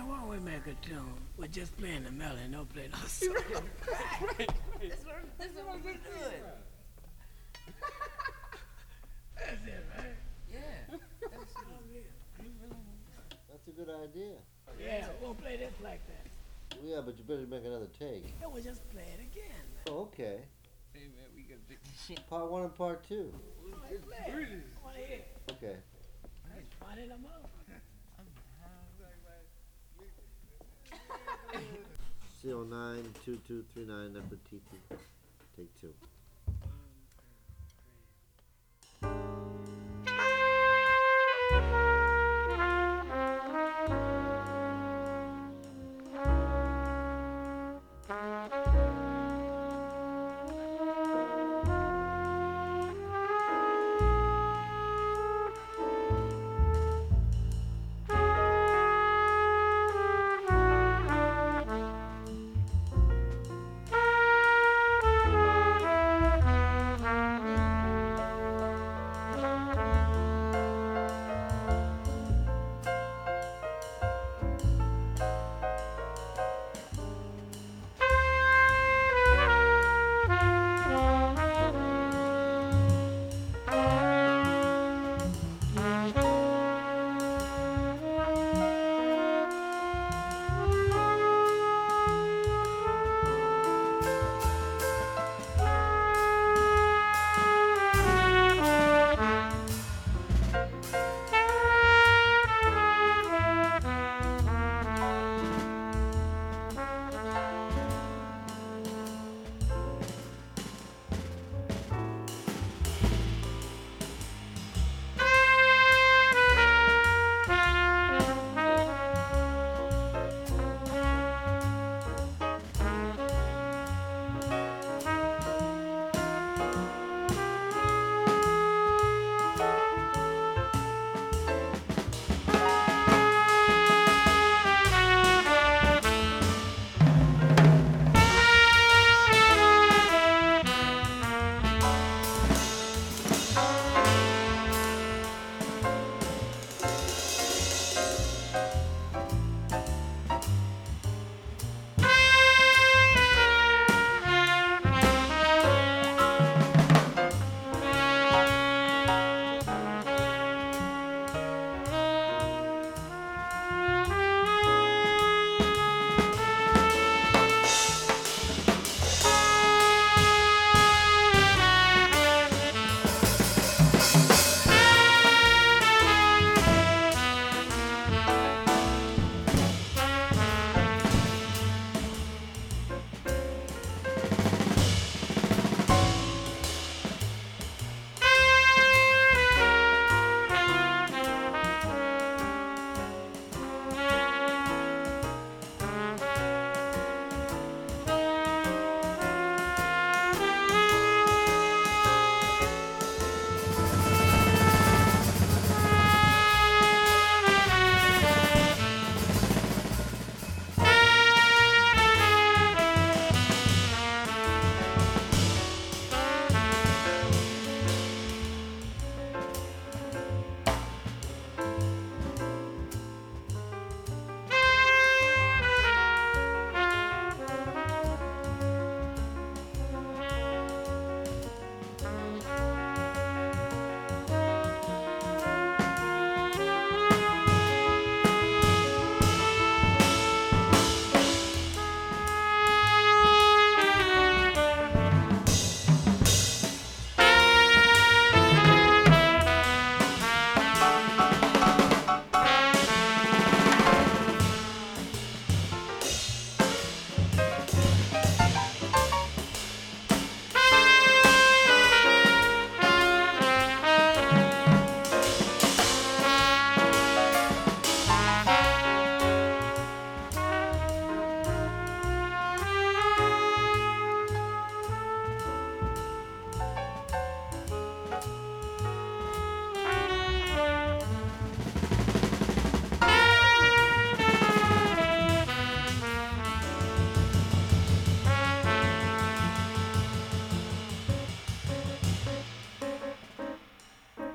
why don't we make a tune? We're just playing the melody, no play no song. This one be good. That's it, right? Yeah. That's a good idea. Yeah, we'll play this like that. Well, yeah, but you better make another take. Yeah, we'll just play it again. Oh, okay. Hey man, we gotta take this shit. Part 1 and part 2. Let's play it. I want to hear it. Okay. Let's find it among. 092239 after TT. Take 2.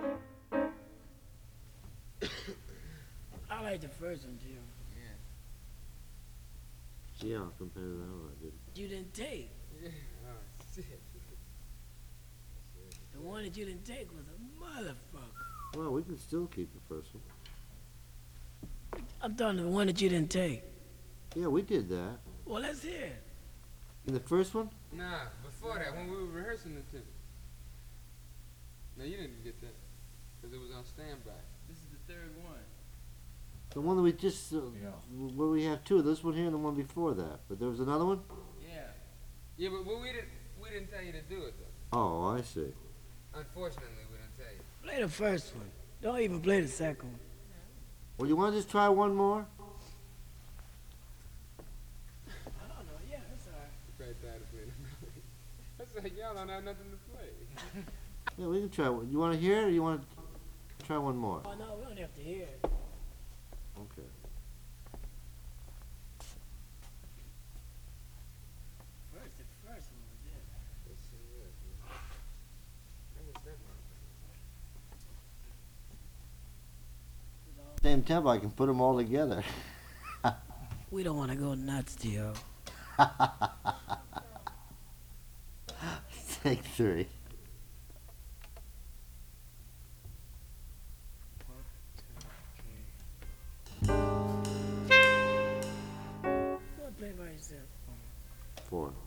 I like the first one, Jim. Yeah. Yeah, compared to that one I did. You didn't take. Yeah. Oh shit. The one that you didn't take was a motherfucker. Well, we can still keep the first one. I'm talking the one that you didn't take. Yeah, we did that. Well, let's hear it. In the first one? Nah, before that, when we were rehearsing the two. No, you didn't get that. Because it was on standby. This is the third one. The one that we just, where we have two, this one here and the one before that. But there was another one? Yeah. Yeah, but we didn't tell you to do it, though. Oh, I see. Unfortunately, we didn't tell you. Play the first one. Don't even play the second one. Well, you want to just try one more? I don't know. Yeah, that's all right. We're probably tired of playing the melody. That's like, y'all don't have nothing to play. Yeah, we can try one. You want to hear it or you want to try one more? Oh, no, we don't have to hear it. Okay. The first one was it. That shit was, man. That was that motherfucker. Same tempo, I can put them all together. We don't want to go nuts, Gio. Take three. Go play by yourself. Four.